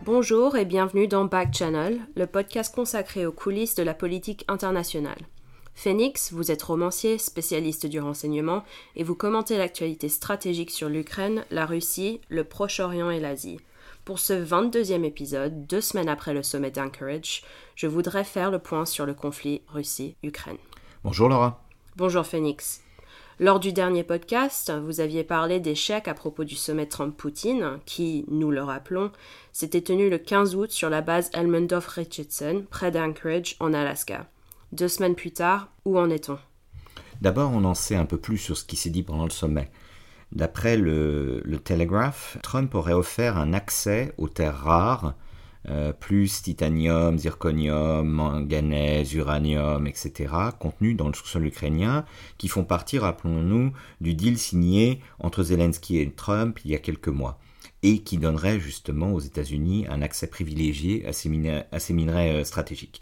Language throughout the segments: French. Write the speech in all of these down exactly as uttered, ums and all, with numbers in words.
Bonjour et bienvenue dans Back Channel, le podcast consacré aux coulisses de la politique internationale. Phoenix, vous êtes romancier, spécialiste du renseignement, et vous commentez l'actualité stratégique sur l'Ukraine, la Russie, le Proche-Orient et l'Asie. Pour ce vingt-deuxième épisode, deux semaines après le sommet d'Anchorage, je voudrais faire le point sur le conflit Russie-Ukraine. Bonjour Laura. Bonjour Phoenix. Lors du dernier podcast, vous aviez parlé d'échecs à propos du sommet Trump-Poutine, qui, nous le rappelons, s'était tenu le quinze août sur la base Elmendorf-Richardson, près d'Anchorage, en Alaska. Deux semaines plus tard, où en est-on ? D'abord, on en sait un peu plus sur ce qui s'est dit pendant le sommet. D'après le, le Telegraph, Trump aurait offert un accès aux terres rares, euh, plus titanium, zirconium, manganèse, uranium, et cetera, contenus dans le sous-sol ukrainien, qui font partie, rappelons-nous, du deal signé entre Zelensky et Trump il y a quelques mois, et qui donnerait justement aux États-Unis un accès privilégié à ces minerais, à ces minerais euh, stratégiques.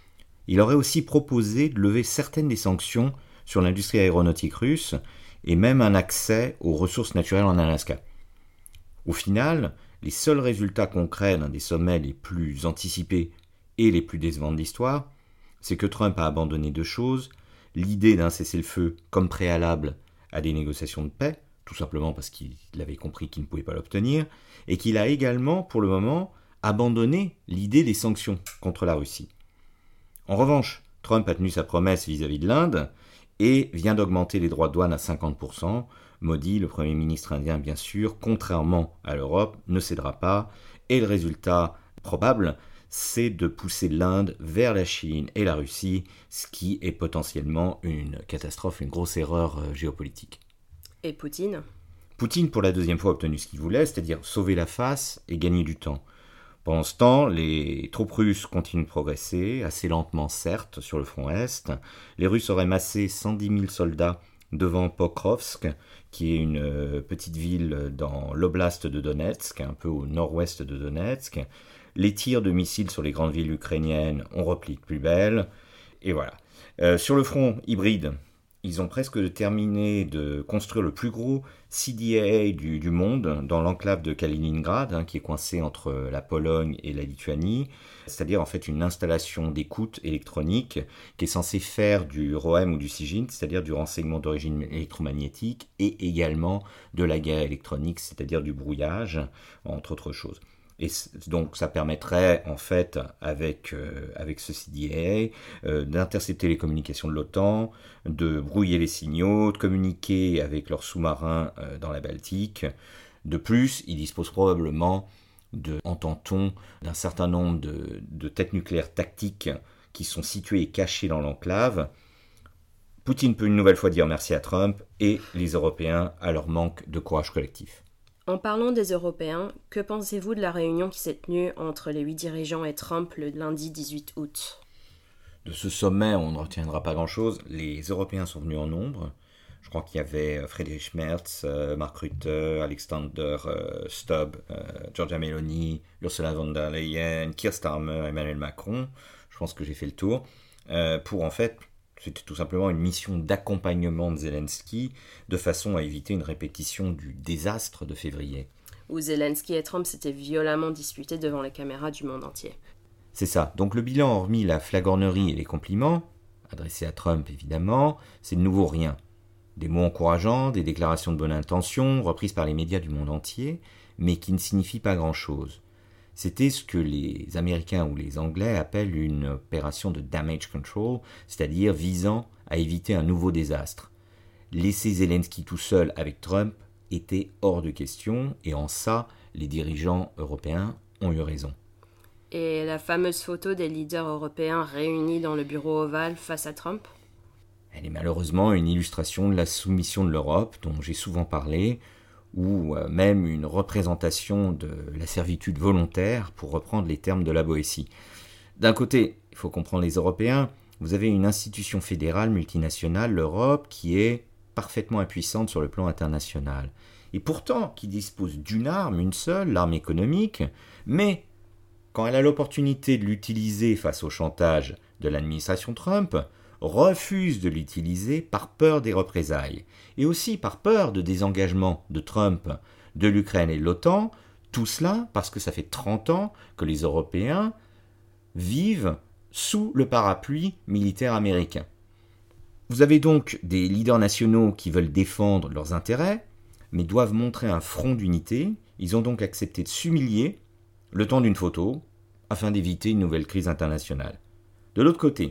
Il aurait aussi proposé de lever certaines des sanctions sur l'industrie aéronautique russe, et même un accès aux ressources naturelles en Alaska. Au final, les seuls résultats concrets d'un des sommets les plus anticipés et les plus décevants de l'histoire, c'est que Trump a abandonné deux choses, l'idée d'un cessez-le-feu comme préalable à des négociations de paix, tout simplement parce qu'il avait compris qu'il ne pouvait pas l'obtenir, et qu'il a également, pour le moment, abandonné l'idée des sanctions contre la Russie. En revanche, Trump a tenu sa promesse vis-à-vis de l'Inde, et vient d'augmenter les droits de douane à cinquante pour cent. Modi, le Premier ministre indien, bien sûr, contrairement à l'Europe, ne cédera pas. Et le résultat probable, c'est de pousser l'Inde vers la Chine et la Russie, ce qui est potentiellement une catastrophe, une grosse erreur géopolitique. Et Poutine ? Poutine, pour la deuxième fois, a obtenu ce qu'il voulait, c'est-à-dire sauver la face et gagner du temps. Pendant ce temps, les troupes russes continuent de progresser, assez lentement certes, sur le front Est. Les Russes auraient massé cent dix mille soldats devant Pokrovsk, qui est une petite ville dans l'oblast de Donetsk, un peu au nord-ouest de Donetsk. Les tirs de missiles sur les grandes villes ukrainiennes ont repli de plus belle. Et voilà. Euh, sur le front hybride, ils ont presque terminé de construire le plus gros C D A A du, du monde dans l'enclave de Kaliningrad, hein, qui est coincée entre la Pologne et la Lituanie, c'est-à-dire en fait une installation d'écoute électronique qui est censée faire du R O M ou du SIGINT, c'est-à-dire du renseignement d'origine électromagnétique, et également de la guerre électronique, c'est-à-dire du brouillage, entre autres choses. Et donc ça permettrait en fait avec, euh, avec ce C D A A euh, d'intercepter les communications de l'OTAN, de brouiller les signaux, de communiquer avec leurs sous-marins euh, dans la Baltique. De plus, ils disposent probablement, de, entend-on, d'un certain nombre de, de têtes nucléaires tactiques qui sont situées et cachées dans l'enclave. Poutine peut une nouvelle fois dire merci à Trump et les Européens à leur manque de courage collectif. En parlant des Européens, que pensez-vous de la réunion qui s'est tenue entre les huit dirigeants et Trump le lundi dix-huit août ? De ce sommet, on ne retiendra pas grand-chose. Les Européens sont venus en nombre. Je crois qu'il y avait Friedrich Merz, Mark Rutte, Alexander Stubb, Giorgia Meloni, Ursula von der Leyen, Keir Starmer, Emmanuel Macron. Je pense que j'ai fait le tour. Euh, pour en fait... C'était tout simplement une mission d'accompagnement de Zelensky, de façon à éviter une répétition du désastre de février. Où Zelensky et Trump s'étaient violemment disputés devant les caméras du monde entier. C'est ça. Donc le bilan, hormis la flagornerie et les compliments, adressés à Trump évidemment, c'est de nouveau rien. Des mots encourageants, des déclarations de bonne intention, reprises par les médias du monde entier, mais qui ne signifient pas grand-chose. C'était ce que les Américains ou les Anglais appellent une opération de damage control, c'est-à-dire visant à éviter un nouveau désastre. Laisser Zelensky tout seul avec Trump était hors de question, et en ça, les dirigeants européens ont eu raison. Et la fameuse photo des leaders européens réunis dans le bureau ovale face à Trump ? Elle est malheureusement une illustration de la soumission de l'Europe, dont j'ai souvent parlé, ou même une représentation de la servitude volontaire, pour reprendre les termes de la Boétie. D'un côté, il faut comprendre les Européens, vous avez une institution fédérale multinationale, l'Europe, qui est parfaitement impuissante sur le plan international. Et pourtant, qui dispose d'une arme, une seule, l'arme économique, mais quand elle a l'opportunité de l'utiliser face au chantage de l'administration Trump, refuse de l'utiliser par peur des représailles, et aussi par peur de désengagement de Trump de l'Ukraine et de l'OTAN, Tout cela parce que ça fait trente ans que les Européens vivent sous le parapluie militaire américain. Vous avez donc des leaders nationaux qui veulent défendre leurs intérêts, mais doivent montrer un front d'unité. Ils ont donc accepté de s'humilier le temps d'une photo, afin d'éviter une nouvelle crise internationale. De l'autre côté,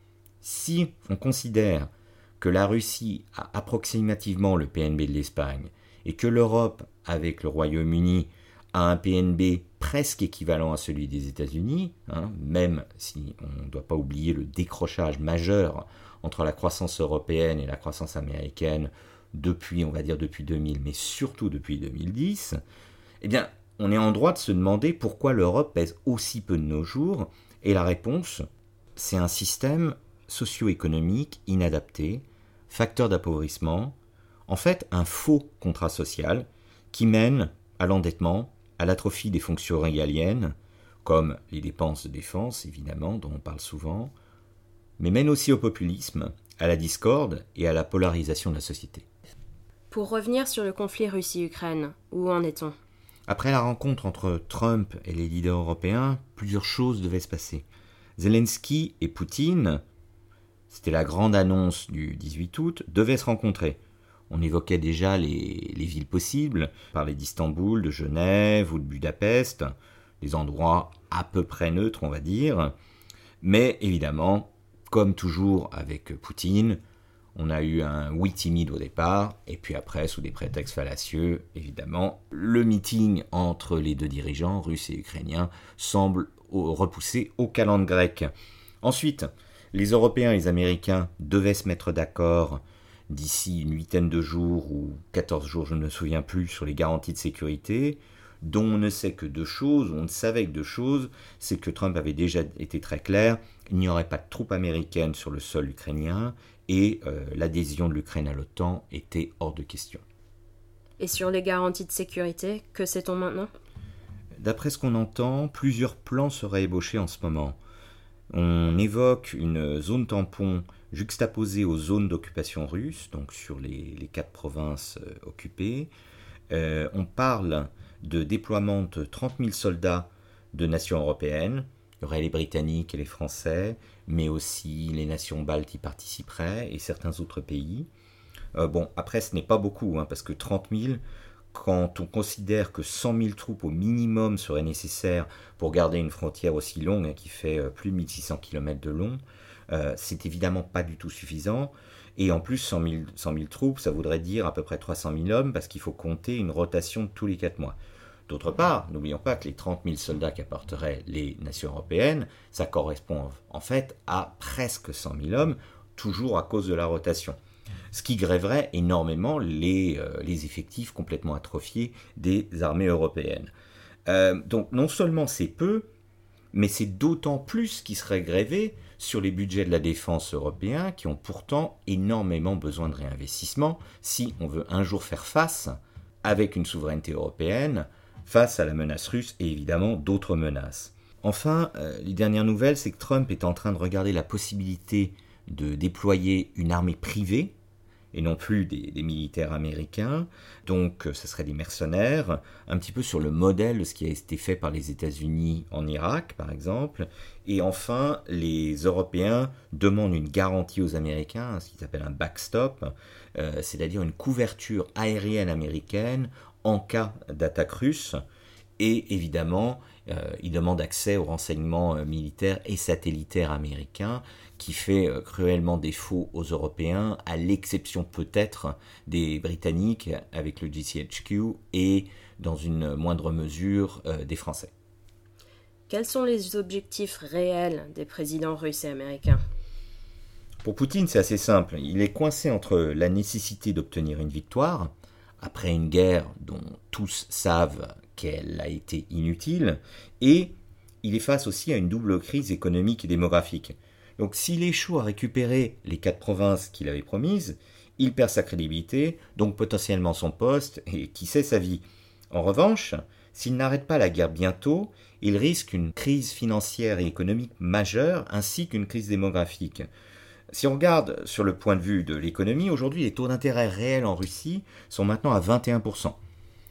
si on considère que la Russie a approximativement le P N B de l'Espagne et que l'Europe, avec le Royaume-Uni, a un P N B presque équivalent à celui des États-Unis, hein, même si on ne doit pas oublier le décrochage majeur entre la croissance européenne et la croissance américaine depuis, on va dire depuis deux mille, mais surtout depuis deux mille dix, eh bien, on est en droit de se demander pourquoi l'Europe pèse aussi peu de nos jours, et la réponse, c'est un système socio-économique inadapté, facteur d'appauvrissement, en fait un faux contrat social qui mène à l'endettement, à l'atrophie des fonctions régaliennes, comme les dépenses de défense, évidemment, dont on parle souvent, mais mène aussi au populisme, à la discorde et à la polarisation de la société. Pour revenir sur le conflit Russie-Ukraine, où en est-on ? Après la rencontre entre Trump et les leaders européens, plusieurs choses devaient se passer. Zelensky et Poutine, c'était la grande annonce du dix-huit août, devaient se rencontrer. On évoquait déjà les, les villes possibles, on parlait d'Istanbul, de Genève ou de Budapest, des endroits à peu près neutres, on va dire. Mais évidemment, comme toujours avec Poutine, on a eu un oui timide au départ, et puis après, sous des prétextes fallacieux, évidemment, le meeting entre les deux dirigeants, russes et ukrainiens, semble repoussé au calendrier grec. Ensuite, les Européens et les Américains devaient se mettre d'accord d'ici une huitaine de jours ou quatorze jours, je ne me souviens plus, sur les garanties de sécurité, dont on ne sait que deux choses, on ne savait que deux choses, c'est que Trump avait déjà été très clair, il n'y aurait pas de troupes américaines sur le sol ukrainien, et euh, l'adhésion de l'Ukraine à l'OTAN était hors de question. Et sur les garanties de sécurité, que sait-on maintenant ? D'après ce qu'on entend, plusieurs plans seraient ébauchés en ce moment. On évoque une zone tampon juxtaposée aux zones d'occupation russe, donc sur les, les quatre provinces euh, occupées. Euh, on parle de déploiement de trente mille soldats de nations européennes. Il y aurait les Britanniques et les Français, mais aussi les nations baltes y participeraient et certains autres pays. Euh, bon, après, ce n'est pas beaucoup, hein, parce que trente mille, quand on considère que cent mille troupes au minimum seraient nécessaires pour garder une frontière aussi longue, hein, qui fait euh, plus de mille six cents kilomètres de long, euh, c'est évidemment pas du tout suffisant. Et en plus, cent mille, cent mille troupes, ça voudrait dire à peu près trois cent mille hommes, parce qu'il faut compter une rotation de tous les quatre mois. D'autre part, n'oublions pas que les trente mille soldats qu'apporteraient les nations européennes, ça correspond en fait à presque cent mille hommes, toujours à cause de la rotation. Ce qui grèverait énormément les, euh, les effectifs complètement atrophiés des armées européennes. Euh, donc non seulement c'est peu, mais c'est d'autant plus qui serait grévé sur les budgets de la défense européens qui ont pourtant énormément besoin de réinvestissement si on veut un jour faire face, avec une souveraineté européenne, face à la menace russe et évidemment d'autres menaces. Enfin, euh, les dernières nouvelles, c'est que Trump est en train de regarder la possibilité de déployer une armée privée, et non plus des, des militaires américains, donc ce serait des mercenaires, un petit peu sur le modèle de ce qui a été fait par les États-Unis en Irak, par exemple. Et enfin, les Européens demandent une garantie aux Américains, ce qu'ils appellent un backstop, euh, c'est-à-dire une couverture aérienne américaine en cas d'attaque russe, et évidemment, euh, ils demandent accès aux renseignements euh, militaires et satellitaires américains, qui fait euh, cruellement défaut aux Européens, à l'exception peut-être des Britanniques avec le G C H Q et, dans une moindre mesure, euh, des Français. Quels sont les objectifs réels des présidents russes et américains ? Pour Poutine, c'est assez simple. Il est coincé entre la nécessité d'obtenir une victoire, après une guerre dont tous savent qu'elle a été inutile, et il est face aussi à une double crise économique et démographique. Donc s'il échoue à récupérer les quatre provinces qu'il avait promises, il perd sa crédibilité, donc potentiellement son poste, et qui sait sa vie. En revanche, s'il n'arrête pas la guerre bientôt, il risque une crise financière et économique majeure, ainsi qu'une crise démographique. Si on regarde sur le point de vue de l'économie, aujourd'hui les taux d'intérêt réels en Russie sont maintenant à vingt et un pour cent.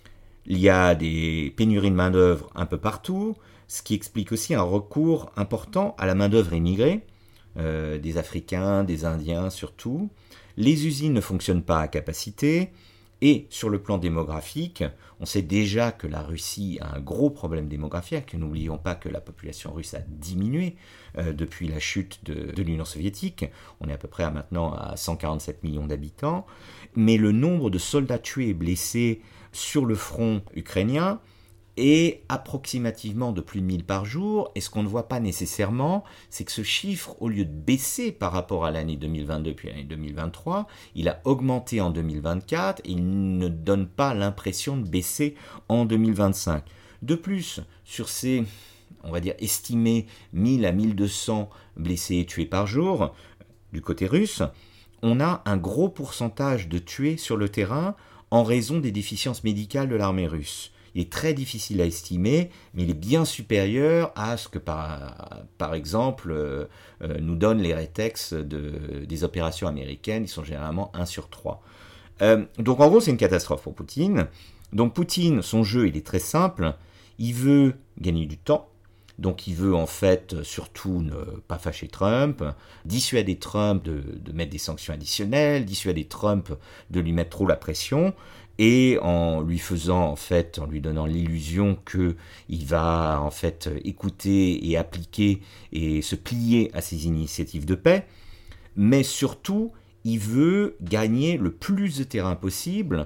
Il y a des pénuries de main-d'œuvre un peu partout, ce qui explique aussi un recours important à la main-d'œuvre immigrée, euh, des Africains, des Indiens surtout. Les usines ne fonctionnent pas à capacité. Et sur le plan démographique, on sait déjà que la Russie a un gros problème démographique. N'oublions pas que la population russe a diminué euh, depuis la chute de, de l'Union soviétique. On est à peu près à maintenant à cent quarante-sept millions d'habitants. Mais le nombre de soldats tués et blessés sur le front ukrainien est approximativement de plus de mille par jour. Et ce qu'on ne voit pas nécessairement, c'est que ce chiffre, au lieu de baisser par rapport à l'année deux mille vingt-deux puis l'année deux mille vingt-trois, il a augmenté en deux mille vingt-quatre et il ne donne pas l'impression de baisser en deux mille vingt-cinq. De plus, sur ces, on va dire, estimés mille à mille deux cents blessés et tués par jour, du côté russe, on a un gros pourcentage de tués sur le terrain en raison des déficiences médicales de l'armée russe. Il est très difficile à estimer, mais il est bien supérieur à ce que, par, par exemple, euh, euh, nous donnent les rétex de, des opérations américaines. Ils sont généralement un sur trois. Euh, donc, en gros, c'est une catastrophe pour Poutine. Donc, Poutine, son jeu, il est très simple. Il veut gagner du temps. Donc, il veut, en fait, surtout ne pas fâcher Trump, dissuader Trump de, de mettre des sanctions additionnelles, dissuader Trump de lui mettre trop la pression, et en lui faisant, en fait, en lui donnant l'illusion qu'il va, en fait, écouter et appliquer et se plier à ses initiatives de paix. Mais surtout, il veut gagner le plus de terrain possible.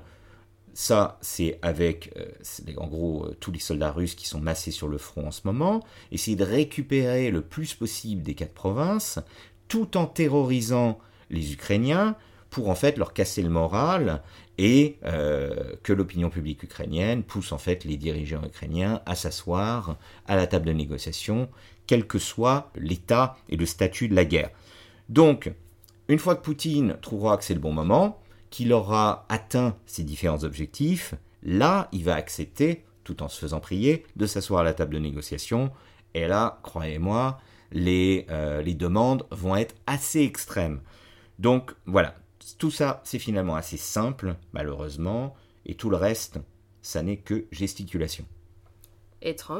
Ça, c'est avec, euh, c'est en gros, euh, tous les soldats russes qui sont massés sur le front en ce moment. Essayer de récupérer le plus possible des quatre provinces, tout en terrorisant les Ukrainiens, pour en fait leur casser le moral et euh, que l'opinion publique ukrainienne pousse en fait les dirigeants ukrainiens à s'asseoir à la table de négociation, quel que soit l'état et le statut de la guerre. Donc, une fois que Poutine trouvera que c'est le bon moment, qu'il aura atteint ses différents objectifs, là, il va accepter, tout en se faisant prier, de s'asseoir à la table de négociation. Et là, croyez-moi, les, euh, les demandes vont être assez extrêmes. Donc, voilà. Tout ça, c'est finalement assez simple, malheureusement, et tout le reste, ça n'est que gesticulation. Et Trump ?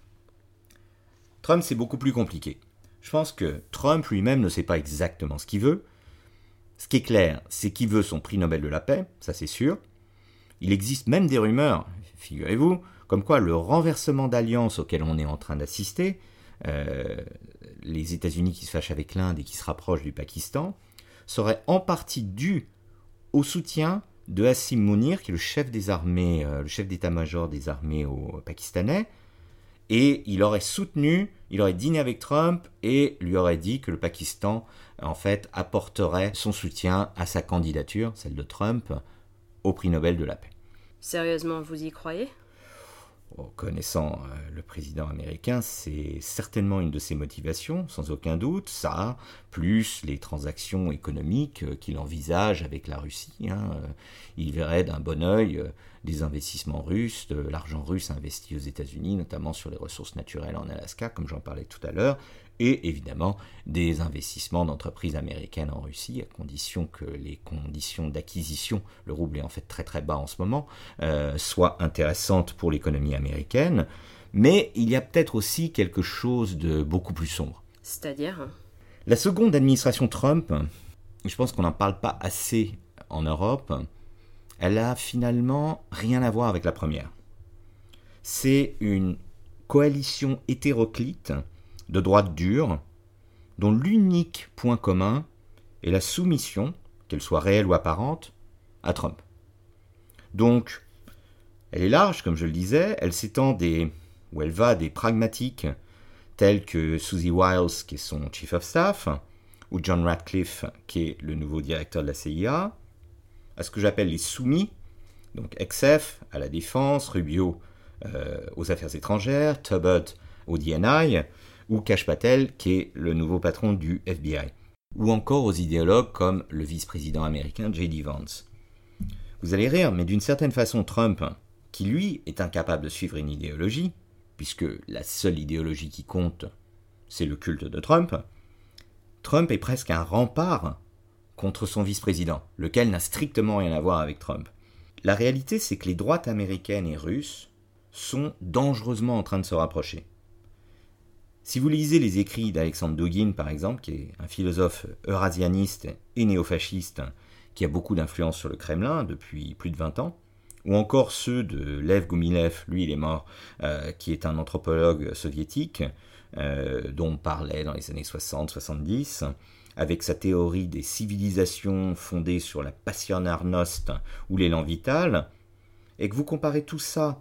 Trump, c'est beaucoup plus compliqué. Je pense que Trump lui-même ne sait pas exactement ce qu'il veut. Ce qui est clair, c'est qu'il veut son prix Nobel de la paix, ça c'est sûr. Il existe même des rumeurs, figurez-vous, comme quoi le renversement d'alliance auquel on est en train d'assister, euh, les États-Unis qui se fâchent avec l'Inde et qui se rapprochent du Pakistan, serait en partie dû au soutien de Asim Mounir, qui est le chef des armées, euh, le chef d'état-major des armées au pakistanais, et il aurait soutenu, il aurait dîné avec Trump et lui aurait dit que le Pakistan, en fait, apporterait son soutien à sa candidature, celle de Trump, au prix Nobel de la paix. Sérieusement, vous y croyez ? Oh, connaissant euh, le président américain, c'est certainement une de ses motivations, sans aucun doute, ça, plus les transactions économiques euh, qu'il envisage avec la Russie. Hein, euh, il verrait d'un bon œil euh, des investissements russes, de l'argent russe investi aux États-Unis, notamment sur les ressources naturelles en Alaska, comme j'en parlais tout à l'heure, et évidemment des investissements d'entreprises américaines en Russie, à condition que les conditions d'acquisition, le rouble est en fait très très bas en ce moment, euh, soient intéressantes pour l'économie américaine. Mais il y a peut-être aussi quelque chose de beaucoup plus sombre. C'est-à-dire ? La seconde administration Trump, je pense qu'on n'en parle pas assez en Europe, elle a finalement rien à voir avec la première. C'est une coalition hétéroclite de droite dure, dont l'unique point commun est la soumission, qu'elle soit réelle ou apparente, à Trump. Donc, elle est large, comme je le disais, elle s'étend des, ou elle va des pragmatiques tels que Susie Wiles, qui est son chief of staff, ou John Ratcliffe, qui est le nouveau directeur de la C I A, à ce que j'appelle les soumis, donc X F à la défense, Rubio euh, aux affaires étrangères, Tubbs au D N I, ou Kash Patel, qui est le nouveau patron du F B I, ou encore aux idéologues comme le vice-président américain J D Vance. Vous allez rire, mais d'une certaine façon, Trump, qui lui est incapable de suivre une idéologie, puisque la seule idéologie qui compte, c'est le culte de Trump, Trump est presque un rempart contre son vice-président, lequel n'a strictement rien à voir avec Trump. La réalité, c'est que les droites américaines et russes sont dangereusement en train de se rapprocher. Si vous lisez les écrits d'Alexandre Dugin, par exemple, qui est un philosophe eurasianiste et néofasciste qui a beaucoup d'influence sur le Kremlin depuis plus de vingt ans, ou encore ceux de Lev Gumilev, lui il est mort, euh, qui est un anthropologue soviétique, euh, dont on parlait dans les années soixante soixante-dix, avec sa théorie des civilisations fondées sur la Passionnarnost ou l'élan vital, et que vous comparez tout ça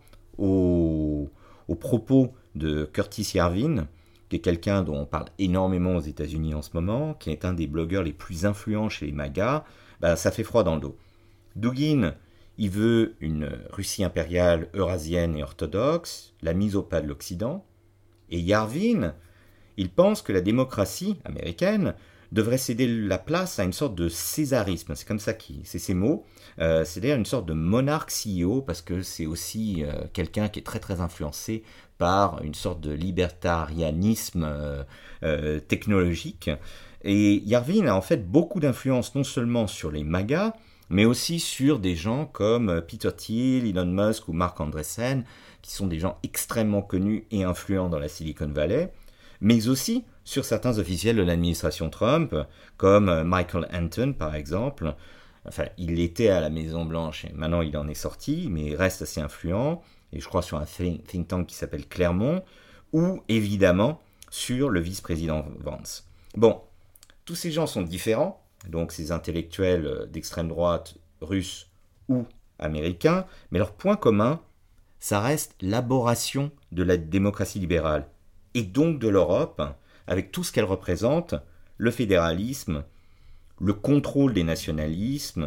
aux, aux propos de Curtis Yarvin, qui est quelqu'un dont on parle énormément aux États-Unis en ce moment, qui est un des blogueurs les plus influents chez les MAGA, ben, ça fait froid dans le dos. Dugin, il veut une Russie impériale eurasienne et orthodoxe, la mise au pas de l'Occident, et Yarvin, il pense que la démocratie américaine devrait céder la place à une sorte de césarisme, c'est comme ça qu'il, c'est ses mots, euh, c'est-à-dire une sorte de monarque C E O, parce que c'est aussi euh, quelqu'un qui est très très influencé par une sorte de libertarianisme euh, euh, technologique. Et Yarvin a en fait beaucoup d'influence non seulement sur les MAGA, mais aussi sur des gens comme Peter Thiel, Elon Musk ou Mark Andreessen, qui sont des gens extrêmement connus et influents dans la Silicon Valley, mais aussi sur certains officiels de l'administration Trump, comme Michael Anton par exemple. Enfin, il était à la Maison-Blanche et maintenant il en est sorti, mais il reste assez influent, et je crois sur un think tank qui s'appelle Clermont, ou évidemment sur le vice-président Vance. Bon, tous ces gens sont différents, donc ces intellectuels d'extrême droite russes ou américains, mais leur point commun, ça reste l'aboration de la démocratie libérale, et donc de l'Europe, avec tout ce qu'elle représente, le fédéralisme, le contrôle des nationalismes,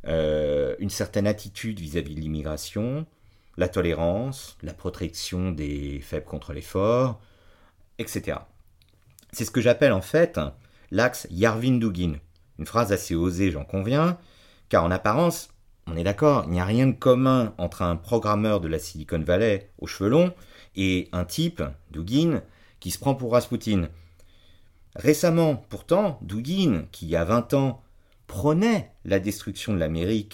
euh, une certaine attitude vis-à-vis de l'immigration, la tolérance, la protection des faibles contre les forts, et cetera. C'est ce que j'appelle en fait l'axe Yarvin-Dugin. Une phrase assez osée, j'en conviens, car en apparence, on est d'accord, il n'y a rien de commun entre un programmeur de la Silicon Valley aux cheveux longs et un type, Dugin, qui se prend pour Rasputin. Récemment, pourtant, Dugin, qui il y a vingt ans prônait la destruction de l'Amérique,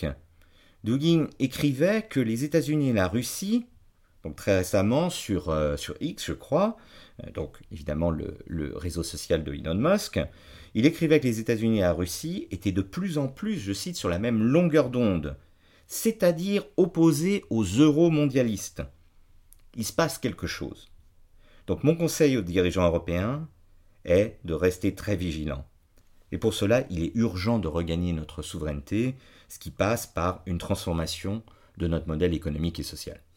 Dugin écrivait que les États-Unis et la Russie, donc très récemment sur, euh, sur X, je crois, euh, donc évidemment le, le réseau social de Elon Musk, il écrivait que les États-Unis et la Russie étaient de plus en plus, je cite, sur la même longueur d'onde, c'est-à-dire opposés aux euro-mondialistes. Il se passe quelque chose. Donc mon conseil aux dirigeants européens est de rester très vigilants. Et pour cela, il est urgent de regagner notre souveraineté, ce qui passe par une transformation de notre modèle économique et social.